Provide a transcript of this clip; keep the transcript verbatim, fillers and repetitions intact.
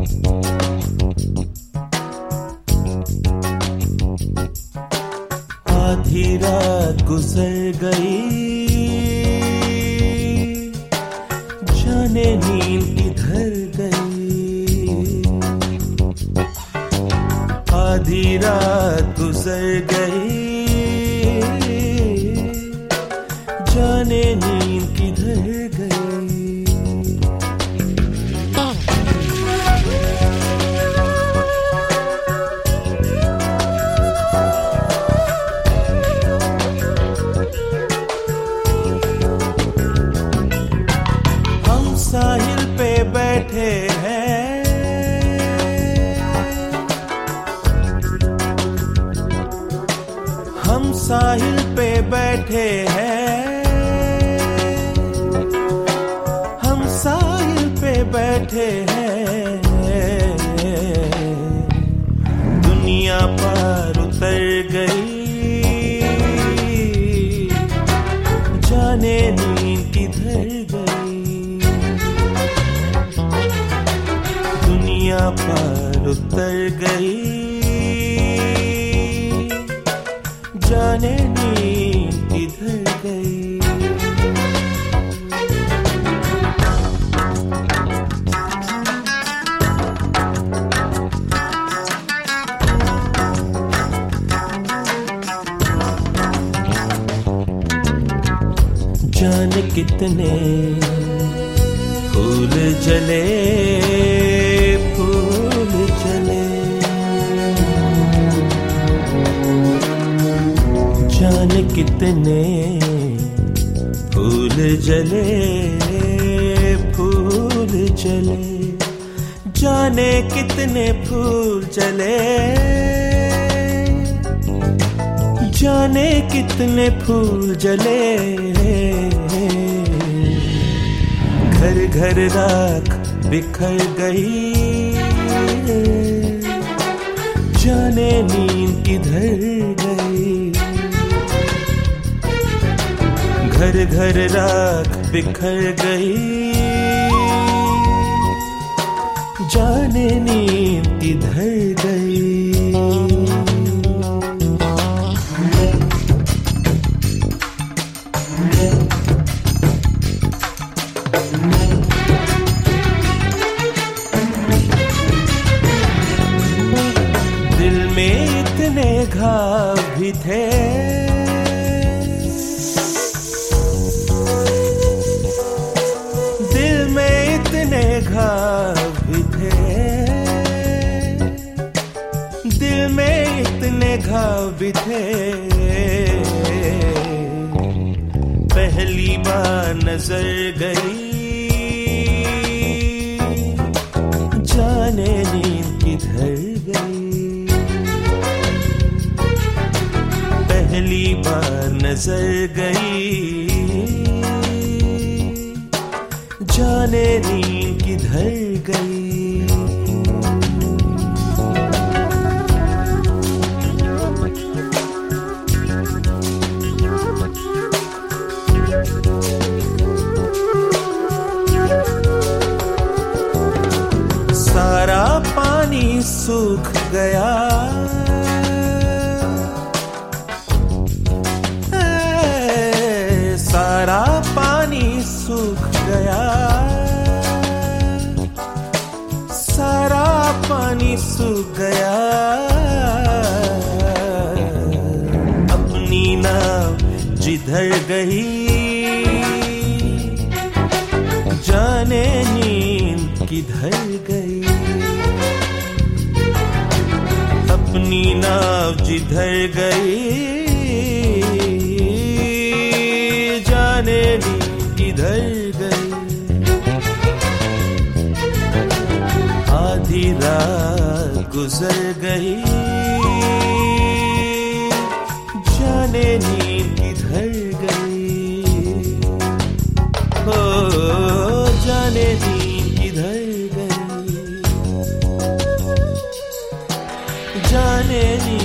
आधी रात गुजर गई, जाने नींद किधर गई। आधी रात गुजर गई, जाने नींद किधर गई। हम साहिल पे बैठे हैं, हम साहिल पे बैठे हैं, हम साहिल पे बैठे हैं। दुनिया पार उतर गई, जाने नींद किधर गई। दुनिया पार उतर गई, जाने नींद किधर गई। जाने कितने फूल जले, फूल जले। जाने कितने फूल जले, फूल जले। जाने कितने फूल जले, जाने कितने फूल जले। घर घर राख बिखर गई, जाने नींद किधर गई। घर घर राख बिखर गई, जाने नींद किधर गई। दिल में इतने घाव भी थे, दिल में इतने घाव भी थे, दिल में इतने घाव भी थे। पहली बार नजर गई, जाने नींद किधर गई। पहली बार नजर गई, जाने नींद किधर गई। सारा पानी सूख गया, सारा पानी सूख गया, सारा पानी सूख गया। अपनी नाव जिधर गई, जाने नींद किधर गई। अपनी नाव जिधर गई, जाने नींद किधर गई। आधी रात गुजर गई, जाने नींद किधर गई। हो जाने नींद किधर गई, जाने नींद